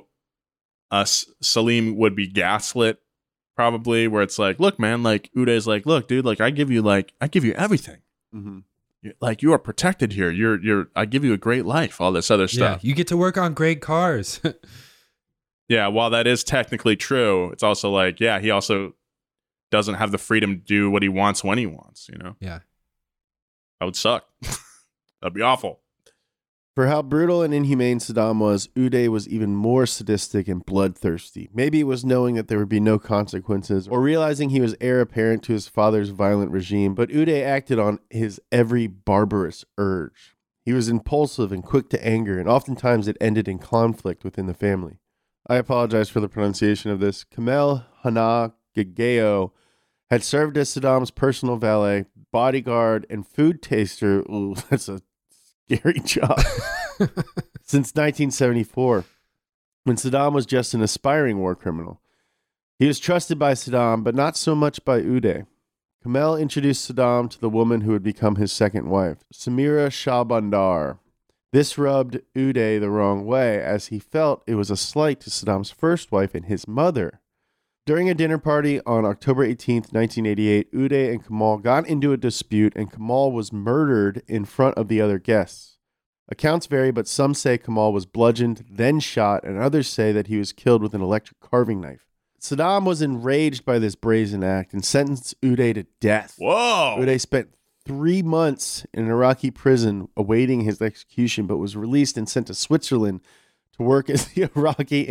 S1: Salim would be gaslit, probably, where it's like, look, man, like, Uday's like, look, dude, like, I give you everything.
S2: Mm-hmm.
S1: Like, you are protected here. I give you a great life, all this other
S3: Yeah,
S1: stuff.
S3: you get to work on great cars.
S1: Yeah, while that is technically true, it's also like, yeah, he also doesn't have the freedom to do what he wants when he wants, you know?
S3: Yeah.
S1: That would suck. That'd be awful.
S2: For how brutal and inhumane Saddam was, Uday was even more sadistic and bloodthirsty. Maybe it was knowing that there would be no consequences or realizing he was heir apparent to his father's violent regime, but Uday acted on his every barbarous urge. He was impulsive and quick to anger, and oftentimes it ended in conflict within the family. I apologize for the pronunciation of this. Kamel Hana Gageo had served as Saddam's personal valet, bodyguard, and food taster. Ooh, that's a scary job. Since 1974, when Saddam was just an aspiring war criminal. He was trusted by Saddam, but not so much by Uday. Kamel introduced Saddam to the woman who would become his second wife, Samira Shahbandar. This rubbed Uday the wrong way, as he felt it was a slight to Saddam's first wife and his mother. During a dinner party on October 18th, 1988, Uday and Kamal got into a dispute, and Kamal was murdered in front of the other guests. Accounts vary, but some say Kamal was bludgeoned, then shot, and others say that he was killed with an electric carving knife. Saddam was enraged by this brazen act and sentenced Uday to death.
S1: Whoa.
S2: Uday spent 3 months in an Iraqi prison awaiting his execution, but was released and sent to Switzerland to work as the Iraqi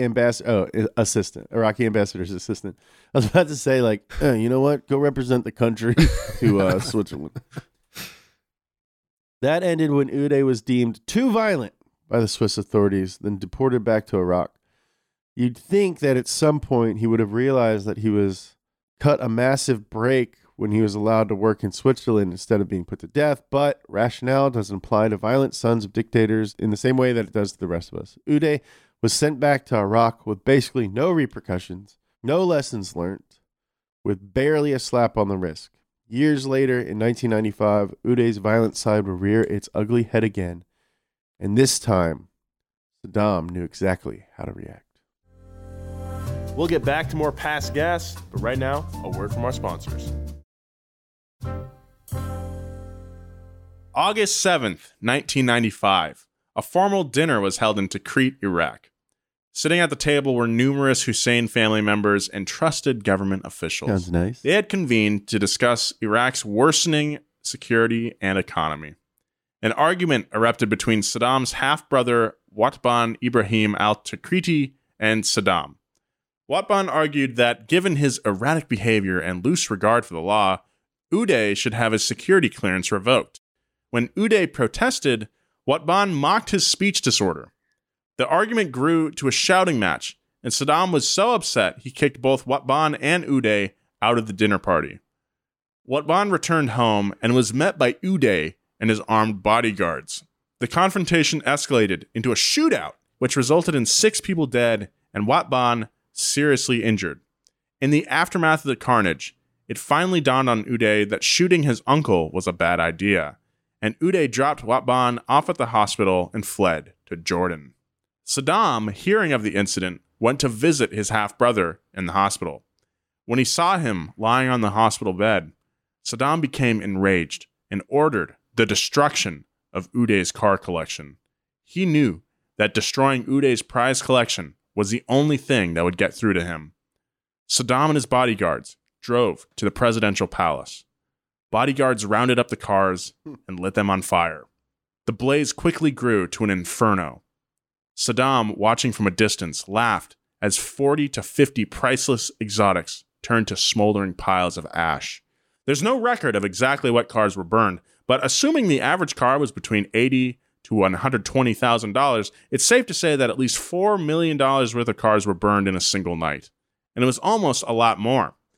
S2: ambassador's assistant. I was about to say, like, you know what? Go represent the country to Switzerland. That ended when Uday was deemed too violent by the Swiss authorities, then deported back to Iraq. You'd think that at some point he would have realized that he was cut a massive break when he was allowed to work in Switzerland instead of being put to death, but rationale doesn't apply to violent sons of dictators in the same way that it does to the rest of us. Uday was sent back to Iraq with basically no repercussions, no lessons learned, with barely a slap on the wrist. Years later, in 1995, Uday's violent side will rear its ugly head again, and this time, Saddam knew exactly how to react.
S1: We'll get back to more past gas, but right now, a word from our sponsors. August 7th, 1995, a formal dinner was held in Tikrit, Iraq. Sitting at the table were numerous Hussein family members and trusted government officials.
S2: Sounds nice.
S1: They had convened to discuss Iraq's worsening security and economy. An argument erupted between Saddam's half-brother Watban Ibrahim al-Tikriti and Saddam. Watban argued that given his erratic behavior and loose regard for the law, Uday should have his security clearance revoked. When Uday protested, Watban mocked his speech disorder. The argument grew to a shouting match, and Saddam was so upset he kicked both Watban and Uday out of the dinner party. Watban returned home and was met by Uday and his armed bodyguards. The confrontation escalated into a shootout, which resulted in 6 people dead and Watban seriously injured. In the aftermath of the carnage, it finally dawned on Uday that shooting his uncle was a bad idea, and Uday dropped Watban off at the hospital and fled to Jordan. Saddam, hearing of the incident, went to visit his half-brother in the hospital. When he saw him lying on the hospital bed, Saddam became enraged and ordered the destruction of Uday's car collection. He knew that destroying Uday's prize collection was the only thing that would get through to him. Saddam and his bodyguards drove to the presidential palace. Bodyguards rounded up the cars and lit them on fire. The blaze quickly grew to an inferno. Saddam, watching from a distance, laughed as 40 to 50 priceless exotics turned to smoldering piles of ash. There's no record of exactly what cars were burned, but assuming the average car was between $80,000 to $120,000, it's safe to say that at least $4 million worth of cars were burned in a single night. And it was almost a lot more.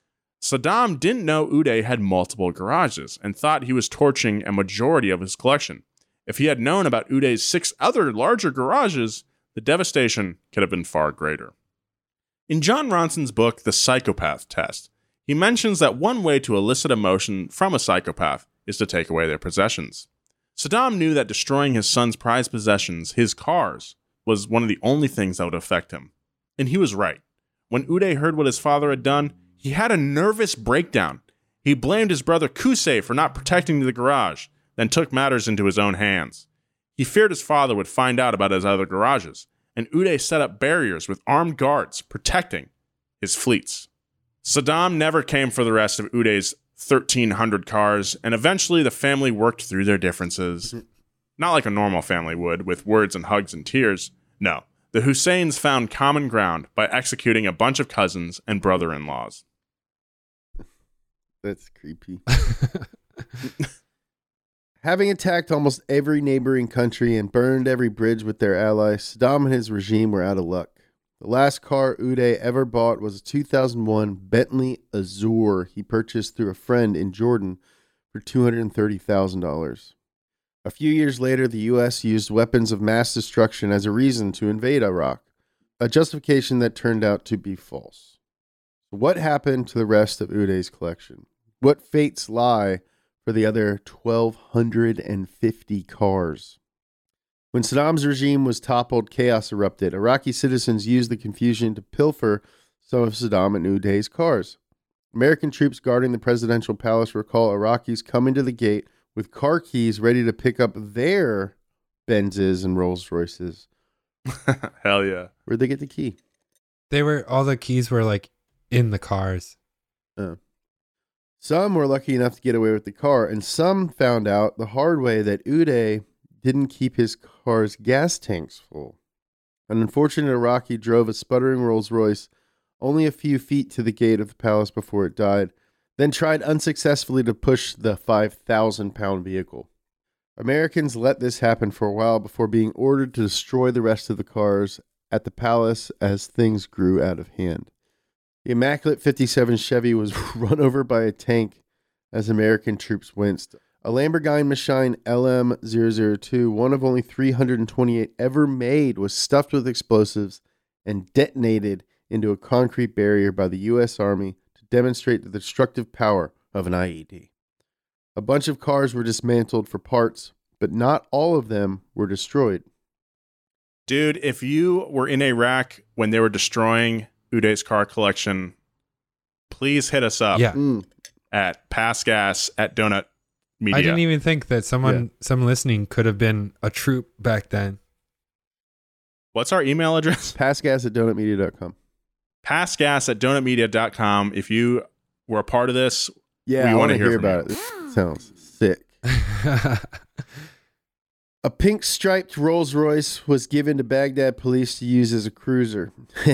S1: Saddam didn't know Uday had multiple garages and thought he was torching a majority of his collection. If he had known about Uday's 6 other larger garages, the devastation could have been far greater. In John Ronson's book, The Psychopath Test, he mentions that one way to elicit emotion from a psychopath is to take away their possessions. Saddam knew that destroying his son's prized possessions, his cars, was one of the only things that would affect him. And he was right. When Uday heard what his father had done, he had a nervous breakdown. He blamed his brother Qusay for not protecting the garage, then took matters into his own hands. He feared his father would find out about his other garages, and Uday set up barriers with armed guards protecting his fleets. Saddam never came for the rest of Uday's 1,300 cars, and eventually the family worked through their differences. Not like a normal family would, with words and hugs and tears. No, the Husseins found common ground by executing a bunch of cousins and brother-in-laws.
S2: That's creepy. Having attacked almost every neighboring country and burned every bridge with their allies, Saddam and his regime were out of luck. The last car Uday ever bought was a 2001 Bentley Azure he purchased through a friend in Jordan for $230,000. A few years later, the U.S. used weapons of mass destruction as a reason to invade Iraq, a justification that turned out to be false. What happened to the rest of Uday's collection? What fates lie for the other 1,250 cars? When Saddam's regime was toppled, chaos erupted. Iraqi citizens used the confusion to pilfer some of Saddam and Uday's cars. American troops guarding the presidential palace recall Iraqis coming to the gate with car keys ready to pick up their Benzes and Rolls Royces.
S1: Hell yeah.
S2: Where'd they get the key?
S3: All the keys were like in the cars.
S2: Some were lucky enough to get away with the car, and some found out the hard way that Uday didn't keep his car's gas tanks full. An unfortunate Iraqi drove a sputtering Rolls Royce only a few feet to the gate of the palace before it died, then tried unsuccessfully to push the 5,000-pound vehicle. Americans let this happen for a while before being ordered to destroy the rest of the cars at the palace as things grew out of hand. The immaculate 57 Chevy was run over by a tank as American troops winced. A Lamborghini Machine LM002, one of only 328 ever made, was stuffed with explosives and detonated into a concrete barrier by the U.S. Army to demonstrate the destructive power of an IED. A bunch of cars were dismantled for parts, but not all of them were destroyed.
S1: Dude, if you were in Iraq when they were destroying Uday's car collection, please hit us up at passgas@donutmedia.
S3: I didn't even think that some listening could have been a troop back then.
S1: What's our email address?
S2: Passgas@donutmedia.com.
S1: Passgas@donutmedia.com. If you were a part of this,
S2: yeah,
S1: we
S2: want to hear
S1: from
S2: about
S1: you.
S2: it. This sounds sick. A pink striped Rolls Royce was given to Baghdad police to use as a cruiser.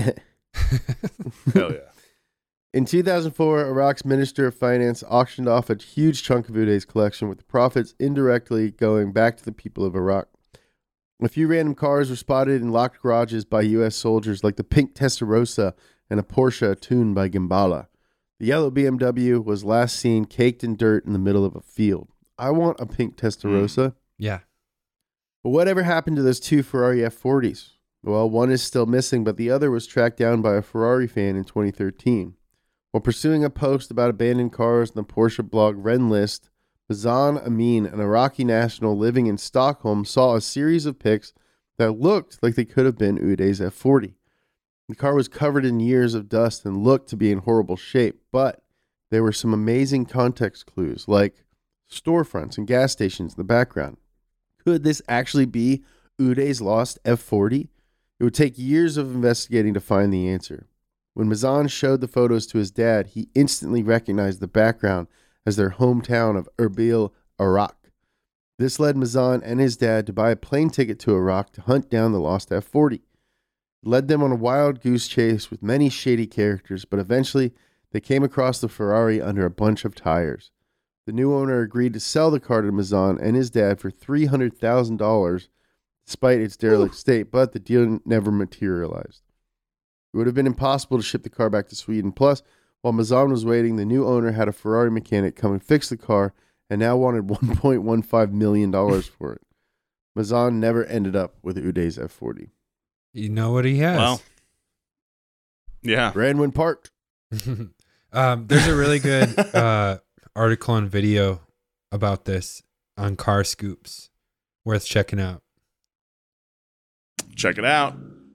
S1: Hell yeah.
S2: In 2004, Iraq's Minister of Finance auctioned off a huge chunk of Uday's collection, with the profits indirectly going back to the people of Iraq. A few random cars were spotted in locked garages by U.S. soldiers, like the pink Testarossa and a Porsche tuned by Gambala. The yellow BMW was last seen caked in dirt in the middle of a field. I want a pink Testarossa.
S3: Yeah.
S2: But whatever happened to those 2 Ferrari F40s? Well, one is still missing, but the other was tracked down by a Ferrari fan in 2013. While pursuing a post about abandoned cars in the Porsche blog Rennlist, Bazan Amin, an Iraqi national living in Stockholm, saw a series of pics that looked like they could have been Uday's F40. The car was covered in years of dust and looked to be in horrible shape, but there were some amazing context clues, like storefronts and gas stations in the background. Could this actually be Uday's lost F40? It would take years of investigating to find the answer. When Mazan showed the photos to his dad, he instantly recognized the background as their hometown of Erbil, Iraq. This led Mazan and his dad to buy a plane ticket to Iraq to hunt down the lost F40. It led them on a wild goose chase with many shady characters, but eventually they came across the Ferrari under a bunch of tires. The new owner agreed to sell the car to Mazan and his dad for $300,000 despite its derelict state, but the deal never materialized. It would have been impossible to ship the car back to Sweden. Plus, While Mazzan was waiting, the new owner had a Ferrari mechanic come and fix the car and now wanted $1.15 million for it. Mazzan never ended up with Uday's F40.
S3: You know what he has.
S1: Well, yeah.
S2: Brandwin Park.
S3: There's a really good article and video about this on Car Scoops. Worth checking out.
S1: Check it out.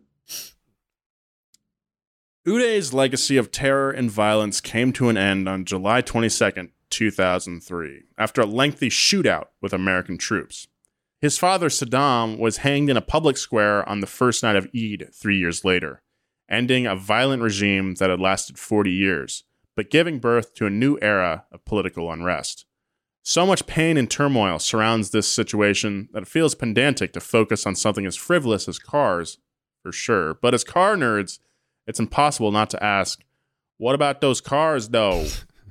S1: Uday's legacy of terror and violence came to an end on July 22nd, 2003, after a lengthy shootout with American troops. His father, Saddam, was hanged in a public square on the first night of Eid 3 years later, ending a violent regime that had lasted 40 years, but giving birth to a new era of political unrest. So much pain and turmoil surrounds this situation that it feels pedantic to focus on something as frivolous as cars, for sure. But as car nerds, it's impossible not to ask, what about those cars, though?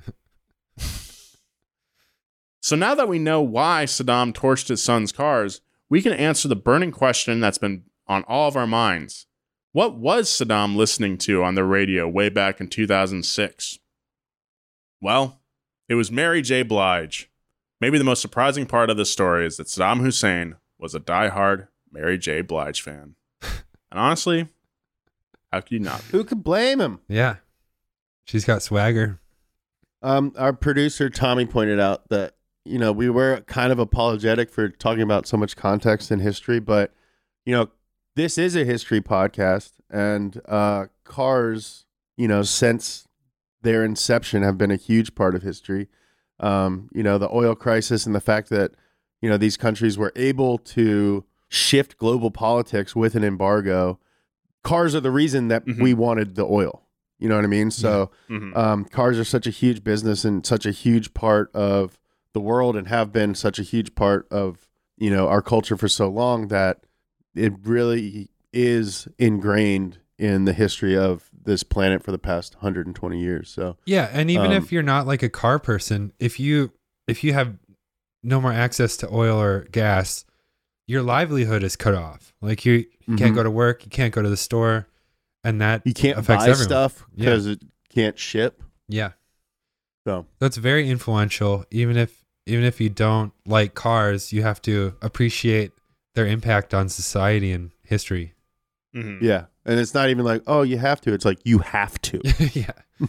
S1: So now that we know why Saddam torched his son's cars, we can answer the burning question that's been on all of our minds. What was Saddam listening to on the radio way back in 2006? Well, it was Mary J. Blige. Maybe the most surprising part of this story is that Saddam Hussein was a diehard Mary J. Blige fan. And honestly, how could you not be?
S2: Who could blame him?
S3: Yeah. She's got swagger.
S2: Our producer, Tommy, pointed out that, you know, we were kind of apologetic for talking about so much context and history, but, you know, this is a history podcast, and cars, you know, since their inception have been a huge part of history. You know, the oil crisis and the fact that, you know, these countries were able to shift global politics with an embargo. Cars are the reason that we wanted the oil. You know what I mean? So cars are such a huge business and such a huge part of the world, and have been such a huge part of, you know, our culture for so long, that it really is ingrained in the history of this planet for the past 120 years. So
S3: yeah, and even if you're not like a car person, if you have no more access to oil or gas, your livelihood is cut off. Like you can't go to work, you can't go to the store, and that
S2: you can't
S3: affects
S2: buy
S3: everyone.
S2: stuff because it can't ship.
S3: Yeah.
S2: So
S3: That's very influential. Even if you don't like cars, you have to appreciate their impact on society and history.
S2: yeah, and it's not even like, oh, you have to. It's like, you have to.
S3: Yeah.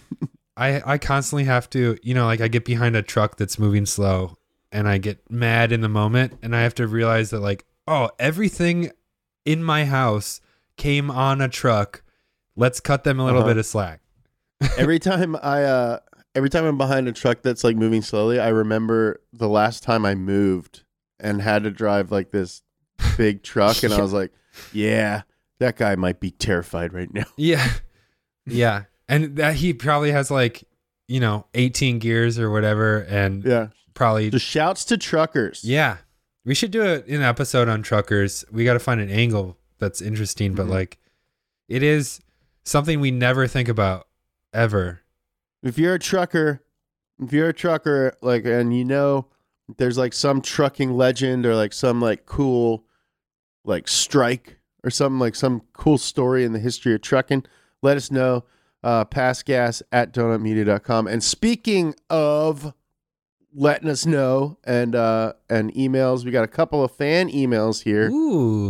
S3: I constantly have to, you know, like I get behind a truck that's moving slow and I get mad in the moment, and I have to realize that, like, oh, everything in my house came on a truck. Let's cut them a little bit of slack.
S2: Every time I'm behind a truck that's like moving slowly, I remember the last time I moved and had to drive like this big truck, and I was like, yeah, that guy might be terrified right now.
S3: Yeah. Yeah. And that he probably has like, you know, 18 gears or whatever, and
S2: Yeah.
S3: probably
S2: Just shouts to truckers.
S3: yeah. We should do an episode on truckers. We got to find an angle that's interesting, but like it is something we never think about ever.
S2: If you're a trucker, like, and you know, there's like some trucking legend or like some like cool, like strike or something, like some cool story in the history of trucking, let us know. Passgas@donutmedia.com. And speaking of letting us know and emails, we got a couple of fan emails here.
S3: Ooh.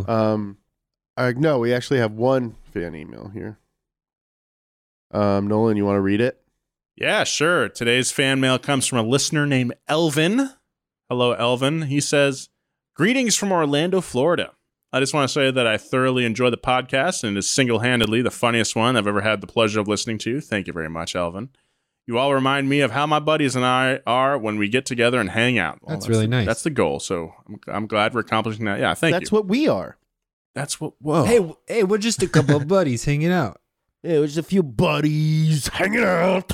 S2: No, we actually have one fan email here. Nolan, you want to read it?
S1: Yeah, sure. Today's fan mail comes from a listener named Elvin. Hello, Elvin. He says, greetings from Orlando, Florida. I just want to say that I thoroughly enjoy the podcast, and it is single-handedly the funniest one I've ever had the pleasure of listening to. Thank you very much, Elvin. You all remind me of how my buddies and I are when we get together and hang out. Well,
S3: that's really nice.
S1: That's the goal, so I'm glad we're accomplishing that. Yeah, thank you.
S2: That's what we are.
S1: That's what, whoa.
S3: Hey, we're just a couple of buddies hanging out.
S2: Yeah, it was a few buddies hanging out.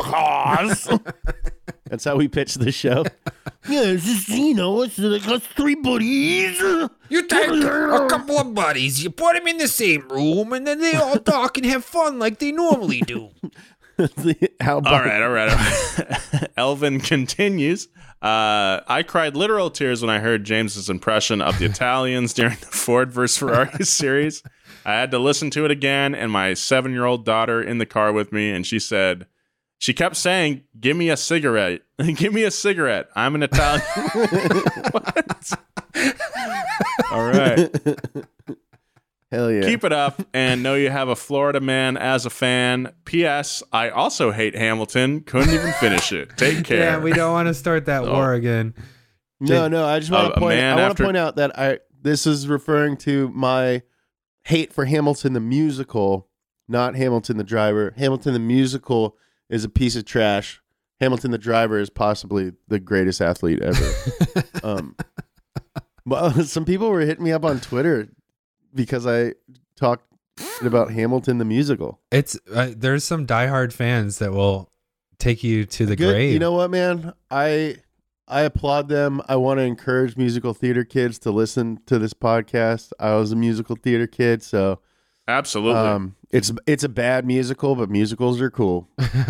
S2: That's how we pitch the show. Yeah, it's just, you know, it's like us three buddies.
S3: You take a couple of buddies, you put them in the same room, and then they all talk and have fun like they normally do.
S2: How
S1: All right. Elvin continues. I cried literal tears when I heard James's impression of the Italians during the Ford vs. Ferrari series. I had to listen to it again, and my 7-year-old daughter in the car with me, and she said, She kept saying, "Give me a cigarette. Give me a cigarette. I'm an Italian." What? All right.
S2: Hell yeah.
S1: Keep it up and know you have a Florida man as a fan. P.S. I also hate Hamilton. Couldn't even finish it. Take care.
S3: Yeah, we don't want to start that war again.
S2: No. I just want to point out that this is referring to my hate for Hamilton the musical, not Hamilton the driver. Hamilton the musical is a piece of trash. Hamilton the driver is possibly the greatest athlete ever. But some people were hitting me up on Twitter because I talked about Hamilton the musical.
S3: It's there's some diehard fans that will take you to the grave.
S2: You know what, man? I applaud them. I want to encourage musical theater kids to listen to this podcast. I was a musical theater kid, so
S1: absolutely.
S2: It's a bad musical, but musicals are cool.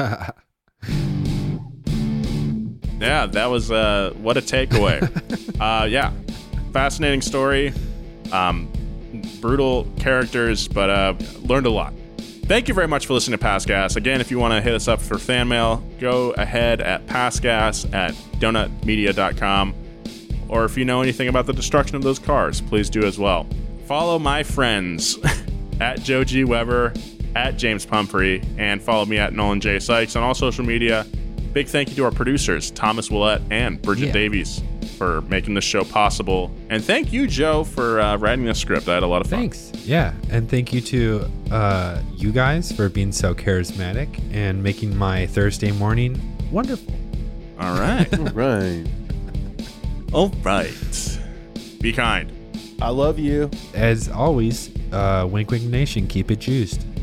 S1: Yeah, that was what a takeaway. Yeah, fascinating story. Brutal characters, but learned a lot. Thank you very much for listening to Past Gas. Again, if you want to hit us up for fan mail, go ahead at pastgas@donutmedia.com. Or if you know anything about the destruction of those cars, please do as well. Follow my friends at Joe G. Weber, at James Pumphrey, and follow me at Nolan J. Sykes on all social media. Big thank you to our producers, Thomas Willett and Bridget Davies, for making this show possible. And thank you, Joe, for writing the script. I had a lot of fun.
S3: Thanks. Yeah. And thank you to you guys for being so charismatic and making my Thursday morning wonderful.
S1: All right.
S2: All right.
S1: All right. Be kind.
S2: I love you.
S3: As always, Wink Wink Nation, keep it juiced.